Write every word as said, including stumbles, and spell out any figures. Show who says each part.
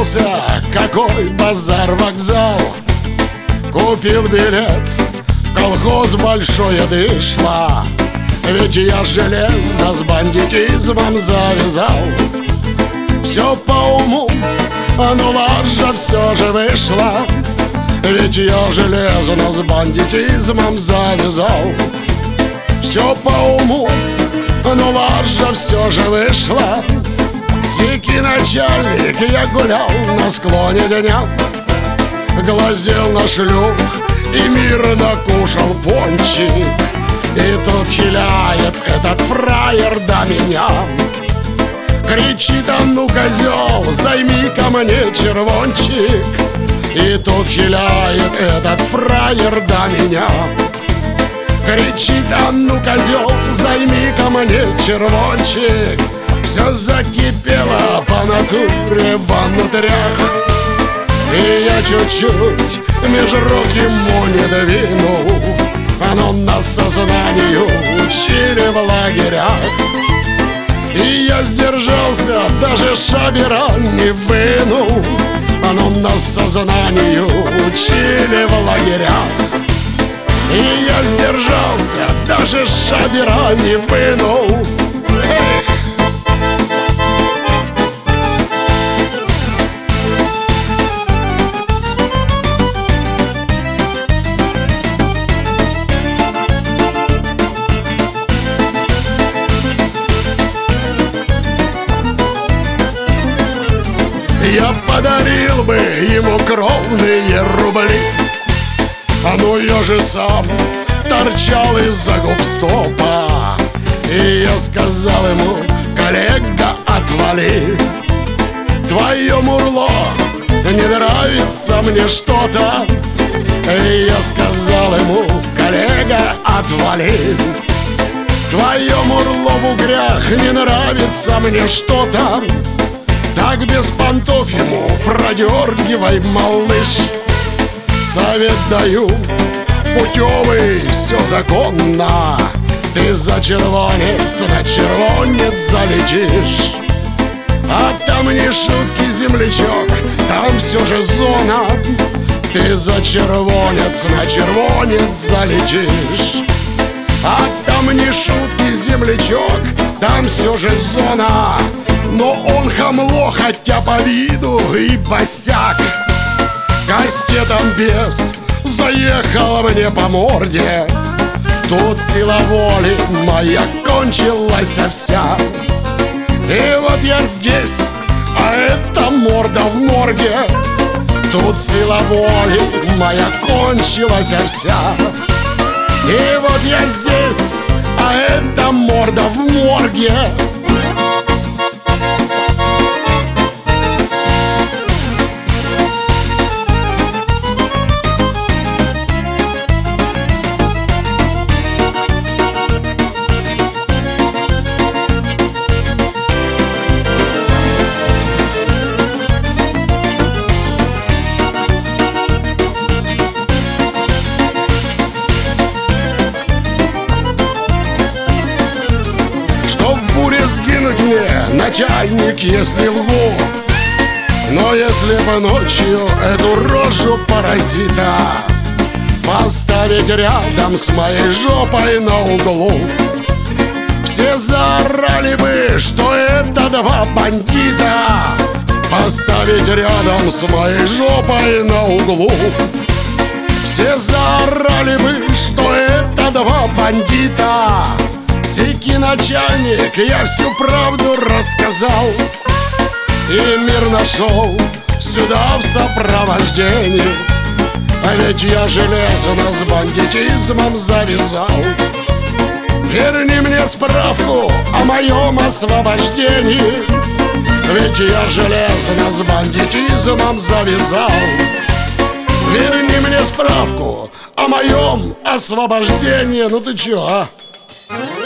Speaker 1: собрался, какой базар-вокзал. Купил билет в колхоз большое дышло, ведь я железно с бандитизмом завязал. Все по уму, но лажа все же вышла, ведь я железно с бандитизмом завязал. Все по уму, но лажа все же вышла. Сики начальник, я гулял на склоне дня, глазел на шлюх и мирно кушал пончик. И тут хиляет этот фраер до меня, кричит: а ну, козел, займи ко мне червончик. И тут хиляет этот фраер до меня, кричит: а ну, козел, займи ко мне червончик. Все закипело по натуре внутрях, и я чуть-чуть меж рук ему не двинул, но нас сознанию учили в лагерях. И я сдержался, даже шабера не вынул, но нас сознанию учили в лагерях. И я сдержался, даже шабера не вынул. Эх! Я подарил бы ему кровные рубли, но я же сам торчал из-за губстопа. И я сказал ему: коллега, отвали, твое мурло не нравится мне что-то. И я сказал ему: коллега, отвали, твое мурло в угрях не нравится мне что-то. Так без понтов ему продергивай, малыш. Совет даю путевый, все законно. Ты за червонец на червонец залетишь. А там не шутки, землячок, там все же зона. Ты за червонец на червонец залетишь. А там не шутки, землячок, там все же зона. Но он хамло, хотя по виду и босяк. Кастетом бес заехал мне по морде. Тут сила воли моя кончилась вся. И вот я здесь, а эта морда в морге. Тут сила воли моя кончилась вся. И вот я здесь, а эта морда в морге. Сгинуть мне, начальник, если лгу. Но если бы ночью эту рожу паразита поставить рядом с моей жопой на углу, все заорали бы, что это два бандита. Поставить рядом с моей жопой на углу, все заорали бы, что это два бандита. Сики начальник, я всю правду рассказал, и мир нашел сюда в сопровождении. А ведь я железно с бандитизмом завязал. Верни мне справку о моем освобождении, ведь я железно с бандитизмом завязал. Верни мне справку о моем освобождении. Ну ты чё, а?